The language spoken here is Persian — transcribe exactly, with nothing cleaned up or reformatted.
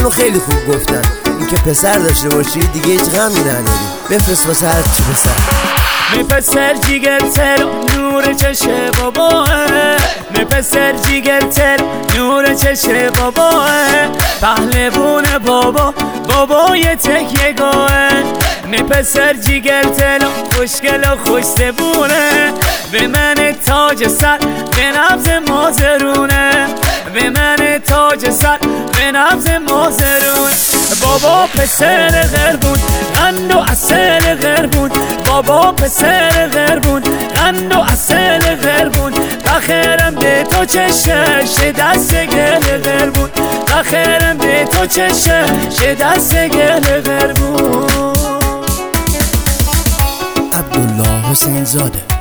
اینو خیلی خوب گفتن، این که پسر داشته باشی دیگه هیچ غمی نداری. بفرست واسه هر چی پسر. می پسر جیگر تر نور چشه باباه، می پسر جیگر تر نور چشه باباه، پهلوون بابا بابای تکیه گاه. می پسر جیگر تر خوشگل و خوشتبونه، به من تاج سر به نبض مازرونه، به من تاج سر به نبض مازرونه. بابا پسر غربون قند و اصل غربون، بابا پسر غربون قند و اصل غربون، بخیرم به تو چشه شه دست گل غربون، بخیرم به تو چشه شه دست گل غربون. عبدالله حسین زاده.